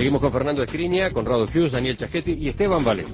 Seguimos con Fernando Escriña, Conrado Fius, Daniel Chaschetti y Esteban Valenti.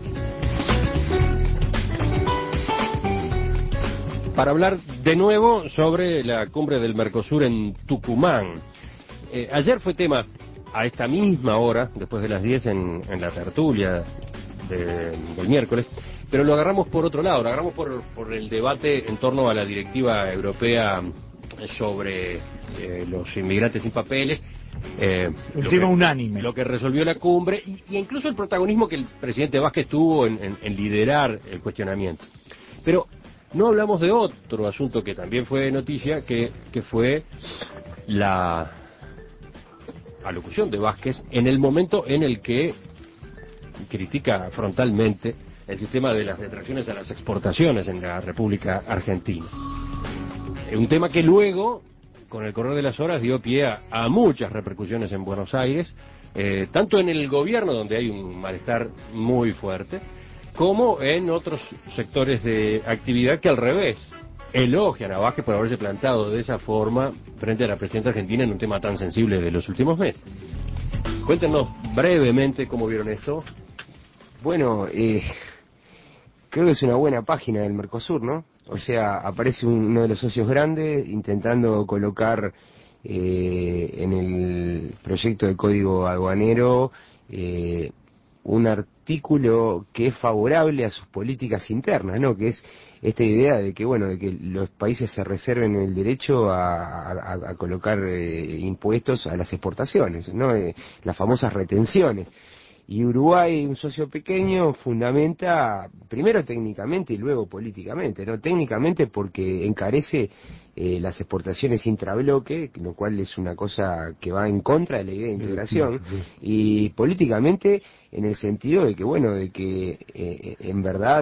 Para hablar de nuevo sobre la cumbre del Mercosur en Tucumán. Ayer fue tema a esta misma hora, después de las 10 en la tertulia del miércoles, pero lo agarramos por otro lado, lo agarramos por el debate en torno a la directiva europea sobre los inmigrantes sin papeles. Un tema unánime. Lo que resolvió la cumbre y incluso el protagonismo que el presidente Vázquez tuvo en liderar el cuestionamiento. Pero no hablamos de otro asunto que también fue noticia, que fue la alocución de Vázquez en el momento en el que critica frontalmente el sistema de las detracciones a las exportaciones en la República Argentina. Un tema que luego, con el correr de las horas, dio pie a muchas repercusiones en Buenos Aires, tanto en el gobierno, donde hay un malestar muy fuerte, como en otros sectores de actividad que al revés elogian a Vázquez por haberse plantado de esa forma frente a la presidenta argentina en un tema tan sensible de los últimos meses. Cuéntenos brevemente cómo vieron esto. Bueno, creo que es una buena página del Mercosur, ¿no? O sea, aparece uno de los socios grandes intentando colocar en el proyecto de código aduanero un artículo que es favorable a sus políticas internas, ¿no? Que es esta idea de que, bueno, de que los países se reserven el derecho a colocar impuestos a las exportaciones, ¿no? Las famosas retenciones. Y Uruguay, un socio pequeño, fundamenta, primero técnicamente y luego políticamente, ¿no? Técnicamente porque encarece las exportaciones intrabloque, lo cual es una cosa que va en contra de la idea de integración, y políticamente en el sentido de que, bueno, de que en verdad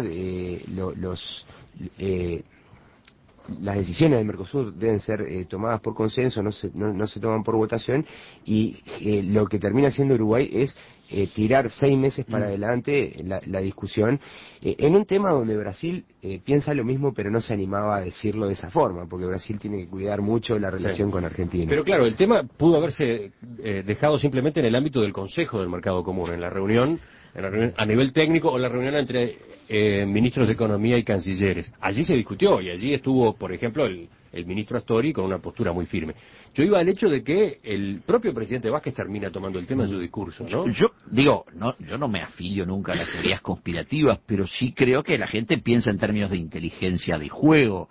las decisiones del Mercosur deben ser tomadas por consenso, no se toman por votación, y lo que termina haciendo Uruguay es tirar 6 meses para adelante la discusión, en un tema donde Brasil piensa lo mismo, pero no se animaba a decirlo de esa forma, porque Brasil tiene que cuidar mucho la relación con Argentina. Pero claro, el tema pudo haberse dejado simplemente en el ámbito del Consejo del Mercado Común, en la reunión a nivel técnico, o la reunión entre ministros de Economía y cancilleres. Allí se discutió y allí estuvo, por ejemplo, el ministro Astori con una postura muy firme. Yo iba al hecho de que el propio presidente Vázquez termina tomando el tema en su discurso, ¿no? Yo no me afilio nunca a las teorías conspirativas, pero sí creo que la gente piensa en términos de inteligencia de juego.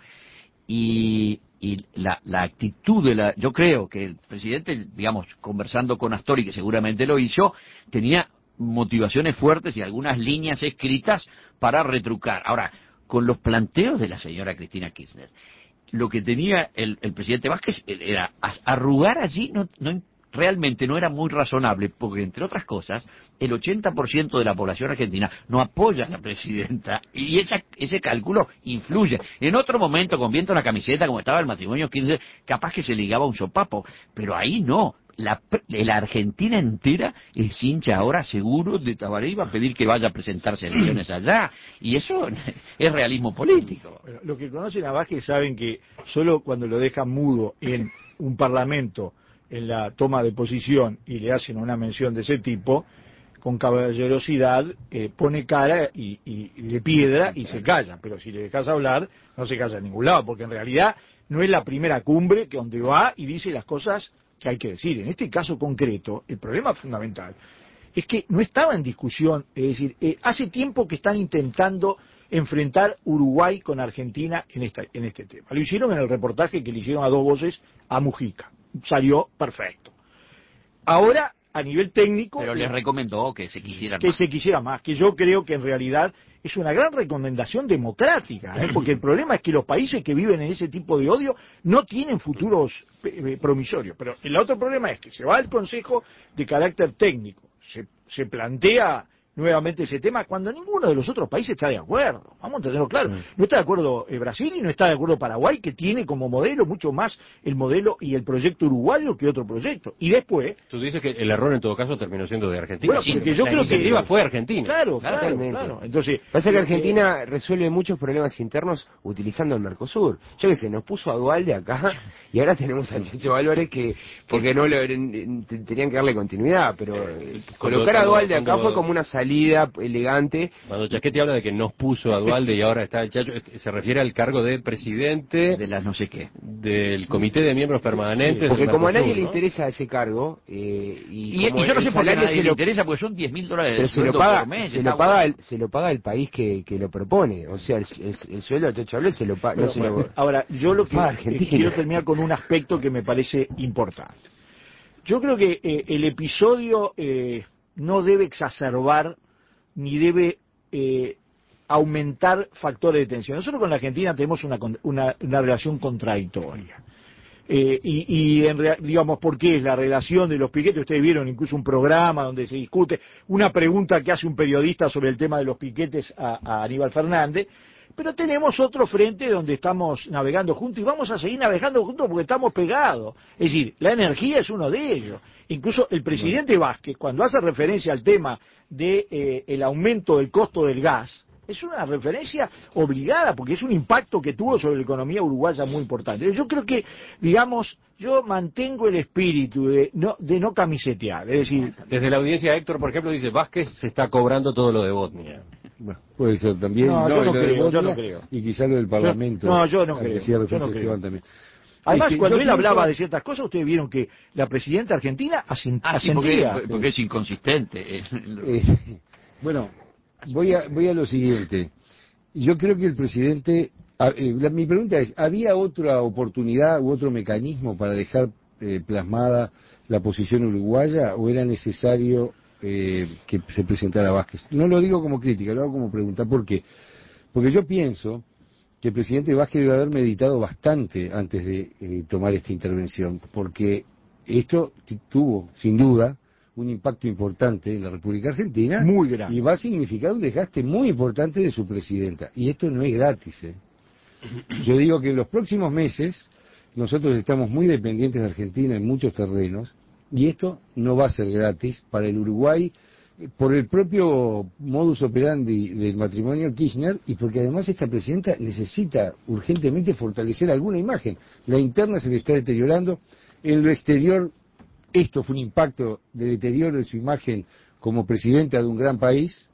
Y la actitud yo creo que el presidente, digamos, conversando con Astori, que seguramente lo hizo, tenía motivaciones fuertes y algunas líneas escritas para retrucar. Ahora, con los planteos de la señora Cristina Kirchner, lo que tenía el presidente Vázquez era arrugar allí, realmente no era muy razonable, porque entre otras cosas, el 80% de la población argentina no apoya a la presidenta, y ese cálculo influye. En otro momento, con viento en la camiseta, como estaba el matrimonio Kirchner, capaz que se ligaba un sopapo, pero ahí no. La Argentina entera es hincha ahora seguro de Tabaré y va a pedir que vaya a presentarse elecciones allá, y eso es realismo político. Bueno, los que conocen a Vázquez saben que solo cuando lo dejan mudo en un parlamento, en la toma de posición, y le hacen una mención de ese tipo, con caballerosidad pone cara y de piedra y se calla, pero si le dejas hablar no se calla en ningún lado, porque en realidad no es la primera cumbre que donde va y dice las cosas que hay que decir. En este caso concreto, el problema fundamental es que no estaba en discusión, es decir, hace tiempo que están intentando enfrentar Uruguay con Argentina en este tema. Lo hicieron en el reportaje que le hicieron a dos voces a Mujica, salió perfecto. Ahora, a nivel técnico... Pero les recomendó que se quisiera más. Que yo creo que en realidad es una gran recomendación democrática, porque el problema es que los países que viven en ese tipo de odio no tienen futuros promisorios. Pero el otro problema es que se va al Consejo de carácter técnico, se plantea nuevamente ese tema cuando ninguno de los otros países está de acuerdo. Vamos a tenerlo claro. No está de acuerdo Brasil y no está de acuerdo Paraguay, que tiene como modelo mucho más el modelo y el proyecto uruguayo que otro proyecto. Y después... Tú dices que el error en todo caso terminó siendo de Argentina. Bueno, porque yo la creo iniciativa que... fue Argentina. Claro. Entonces, pasa que Argentina resuelve muchos problemas internos utilizando el Mercosur. Yo qué sé, nos puso a Dualde acá y ahora tenemos al Checho Álvarez que, porque no tenían que darle continuidad, pero colocar a Dualde acá fue como una salida elegante. Cuando Chaquetti habla de que nos puso a Dualde y ahora está el Chacho, se refiere al cargo de presidente de las no sé qué, del comité de miembros permanentes. Porque como a nadie Mercosur, le ¿no? interesa ese cargo, y yo no sé por qué a nadie le interesa, porque son $10.000 de sueldo por mes. Se lo paga el país que lo propone. O sea, el sueldo del Checho Álvarez se lo paga. Ahora, yo lo que quiero terminar con un aspecto que me parece importante. Yo creo que el episodio no debe exacerbar ni debe aumentar factores de tensión. Nosotros con la Argentina tenemos una relación contradictoria. Digamos, ¿por qué es la relación de los piquetes? Ustedes vieron incluso un programa donde se discute una pregunta que hace un periodista sobre el tema de los piquetes a Aníbal Fernández, pero tenemos otro frente donde estamos navegando juntos y vamos a seguir navegando juntos porque estamos pegados. Es decir, la energía es uno de ellos. Incluso el presidente Vázquez, cuando hace referencia al tema de el aumento del costo del gas, es una referencia obligada porque es un impacto que tuvo sobre la economía uruguaya muy importante. Yo creo que, digamos, yo mantengo el espíritu de no camisetear, es decir... Desde la audiencia Héctor, por ejemplo, dice Vázquez se está cobrando todo lo de Bosnia. Bueno, puede ser también. Yo no creo. Y quizás lo del Parlamento. Yo no creo. También. Además, cuando él hablaba de ciertas cosas, ustedes vieron que la presidenta argentina asentía. Porque es inconsistente. Bueno, voy a lo siguiente. Yo creo que el presidente... mi pregunta es, ¿había otra oportunidad u otro mecanismo para dejar plasmada la posición uruguaya o era necesario que se presentara Vázquez? No lo digo como crítica, lo hago como pregunta. ¿Por qué? Porque yo pienso que el presidente Vázquez debe haber meditado bastante antes de tomar esta intervención, porque esto tuvo, sin duda, un impacto importante en la República Argentina. Muy grande. Y va a significar un desgaste muy importante de su presidenta. Y esto no es gratis. Yo digo que en los próximos meses nosotros estamos muy dependientes de Argentina en muchos terrenos y esto no va a ser gratis para el Uruguay por el propio modus operandi del matrimonio Kirchner y porque además esta presidenta necesita urgentemente fortalecer alguna imagen. La interna se le está deteriorando, en lo exterior esto fue un impacto de deterioro de su imagen como presidenta de un gran país.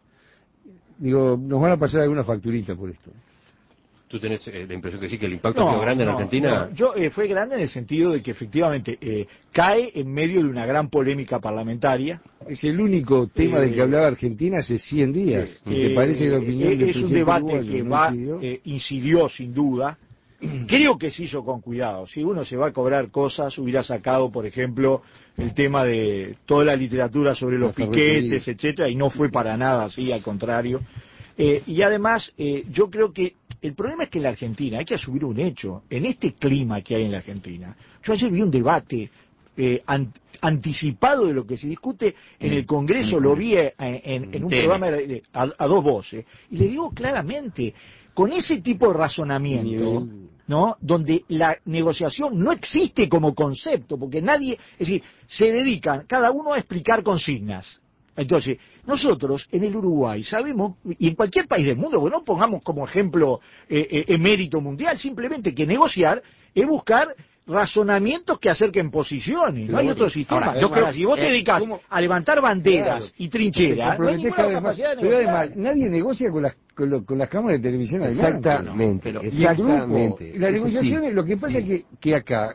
Digo, nos van a pasar alguna facturita por esto. ¿Tú tenés la impresión que sí, que el impacto fue grande en Argentina? Fue grande en el sentido de que efectivamente cae en medio de una gran polémica parlamentaria. Es el único tema del que hablaba Argentina hace 100 días. ¿Te parece que la opinión del es un debate que uruguayo incidió sin duda. Creo que se hizo con cuidado. Si uno se va a cobrar cosas, hubiera sacado, por ejemplo, el tema de toda la literatura sobre los piquetes, etcétera, y no fue para nada así, al contrario. Y además, yo creo que el problema es que en la Argentina, hay que asumir un hecho, en este clima que hay en la Argentina, yo ayer vi un debate anticipado de lo que se discute en el Congreso, lo vi en un programa a dos voces, y le digo claramente, con ese tipo de razonamiento, ¿no? Donde la negociación no existe como concepto, porque nadie, es decir, se dedican cada uno a explicar consignas. Entonces, nosotros en el Uruguay sabemos, y en cualquier país del mundo, porque no pongamos como ejemplo emérito mundial, simplemente que negociar es buscar razonamientos que acerquen posiciones, no hay otro sistema. Ahora, yo creo que si vos te dedicas a levantar banderas y trincheras, no hay ninguna capacidad de pero negociar. además, nadie negocia con las cámaras de televisión adelante. Exactamente. Las negociaciones, lo que pasa es que acá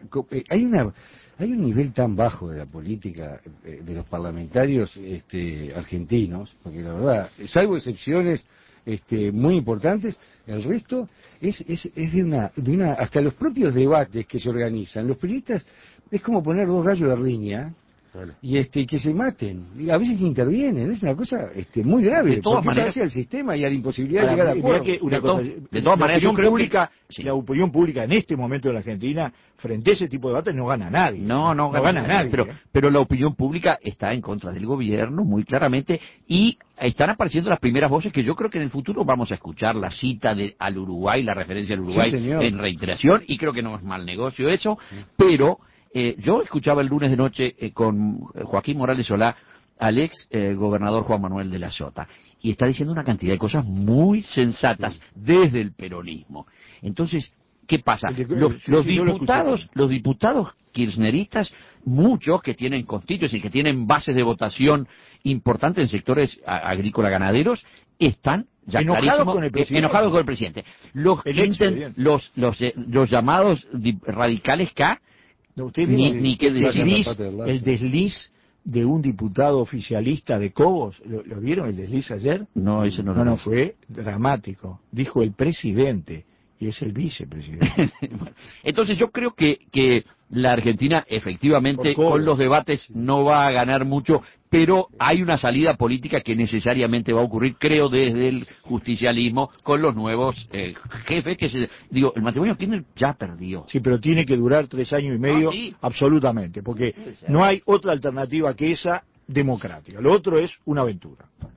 hay un nivel tan bajo de la política de los parlamentarios argentinos, porque la verdad, salvo excepciones muy importantes, el resto es de una hasta los propios debates que se organizan, los periodistas es como poner dos gallos de riña Claro. y que se maten. Y a veces intervienen, es una cosa muy grave. De todas porque maneras, hace al sistema y a la imposibilidad de Ahora, llegar a mirá acuerdos. que una De cosa, de todas maneras, yo creo que- sí. la opinión pública en este momento en la Argentina, frente a ese tipo de debates, no gana nadie. No gana nadie. Pero la opinión pública está en contra del gobierno, muy claramente, y están apareciendo las primeras voces que yo creo que en el futuro vamos a escuchar la cita al Uruguay, la referencia al Uruguay Sí, señor. en reiteración, y creo que no es mal negocio eso, pero yo escuchaba el lunes de noche con Joaquín Morales Solá al ex gobernador Juan Manuel de la Sota, y está diciendo una cantidad de cosas muy sensatas desde el peronismo. Entonces, ¿qué pasa? Sí, Los yo lo diputados, escuché. los diputados kirchneristas, muchos que tienen constituyentes y que tienen bases de votación importantes en sectores agrícola-ganaderos, están ya Enojados clarísimo, con el presidente. enojados con el presidente. El expresidente. Los llamados radicales K, No, usted ni vio qué el decir. el desliz de un diputado oficialista de Cobos, ¿lo vieron el desliz ayer? No, ese no lo vi. Fue dramático. Dijo el presidente, y es el vicepresidente. Bueno, entonces yo creo que la Argentina efectivamente Por con los debates no va a ganar mucho, pero hay una salida política que necesariamente va a ocurrir, creo, desde el justicialismo con los nuevos jefes que digo, el matrimonio Kirchner ya perdió. Sí, pero tiene que durar 3 años y medio, sí. absolutamente, porque no hay otra alternativa que esa democrática. Lo otro es una aventura.